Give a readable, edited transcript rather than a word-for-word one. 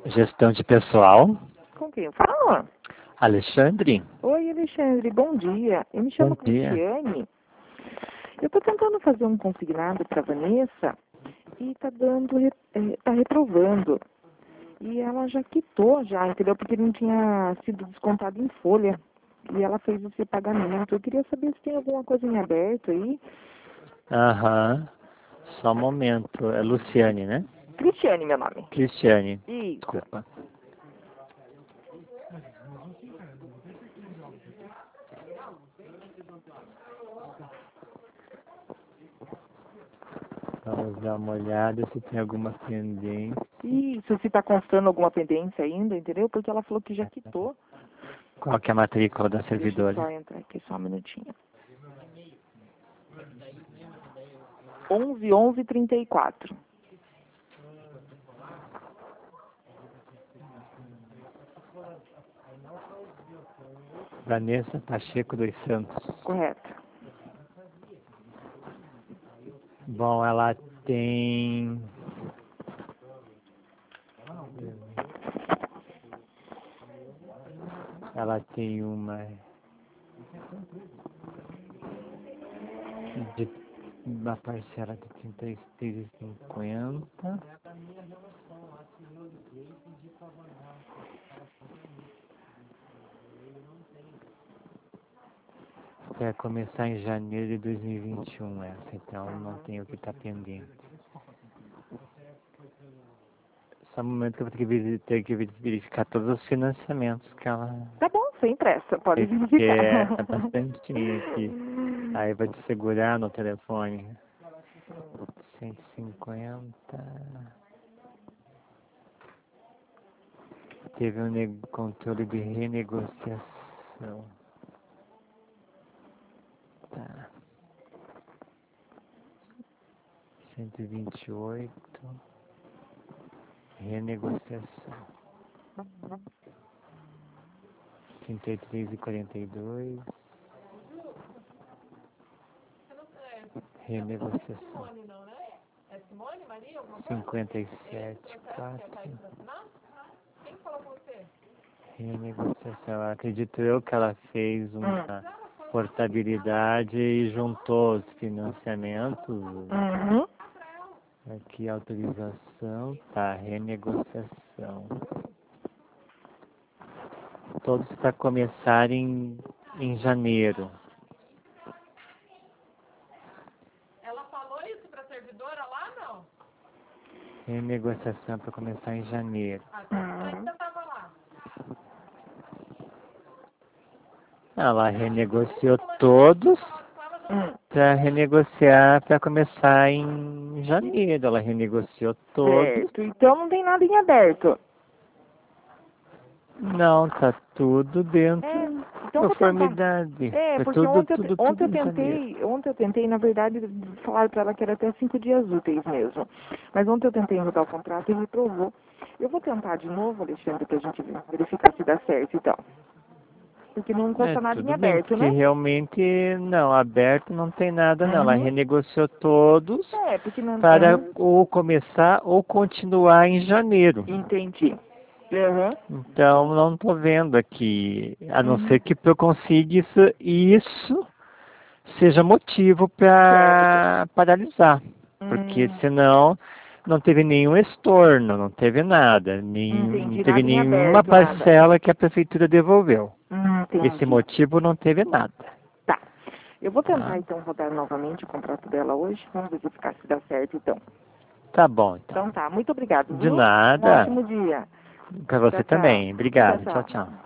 Gestão de pessoal. Com quem eu falo? Alexandre. Oi, Alexandre, bom dia. Eu me chamo Bom dia. Cristiane. Eu estou tentando fazer um consignado para Vanessa e tá reprovando. E ela já quitou, entendeu? Porque não tinha sido descontado em folha. E ela fez esse pagamento. Eu queria saber se tem alguma coisa em aberto aí. Aham. Só um momento. É Luciane, né? Cristiane, meu nome. Cristiane. Isso. Desculpa. Vamos dar uma olhada se tem alguma pendência. Isso, se está constando alguma pendência ainda, entendeu? Porque ela falou que já quitou. Qual que é a matrícula da Deixa eu servidora? só entrar aqui, só um minutinho. 11.11.34. Vanessa Pacheco dos Santos. Correto. Bom, ela tem... Ela tem uma parcela de 33,50. Vai começar em janeiro de 2021 essa, então não tem o que estar pendente. Só um momento que eu vou ter que verificar todos os financiamentos que ela... Tá bom, sem pressa, pode É verificar. bastante aqui. Aí vai te segurar no telefone. 150. Teve um controle de renegociação. Tá. 128. Renegociação. 33,42. Renegociação. 57,4. Renegociação. Acredito eu que ela fez uma portabilidade e juntou os financiamentos. Uhum. Aqui autorização, tá, renegociação. Todos para começar em janeiro. Ela falou isso para a servidora lá, não? Renegociação para começar em janeiro. Ainda estava lá. Ela renegociou todos para renegociar para começar em janeiro. Ela renegociou todos. Certo, então não tem nada em aberto. Não, tá tudo dentro Então da vou tentar. conformidade. É, Foi porque tudo ontem em janeiro. eu tentei, na verdade, falaram para ela que era até 5 dias úteis mesmo. Mas ontem eu tentei mudar o contrato e reprovou. Eu vou tentar de novo, Alexandre, pra gente verificar se dá certo, então. Porque não consta nada em Tudo bem, aberto, porque né? realmente não, aberto não tem nada não. Ela Uhum. renegociou todos Porque não... para ou começar ou continuar em janeiro. Entendi. Uhum. Então não estou vendo aqui, a não ser que eu consiga isso seja motivo para paralisar. Porque senão não teve nenhum estorno, não teve nada, não teve Nada em nenhuma aberto, nada. parcela que a prefeitura devolveu. Entendi. Esse motivo não teve nada. Tá. Eu vou tentar, Tá. então, rodar novamente o contrato dela hoje. Vamos verificar se dá certo, então. Tá bom, então. Então tá. Muito obrigado, De viu? nada. Um ótimo dia. Para você Tchau, tchau. também. Obrigado. Tchau, Tchau, tchau. tchau.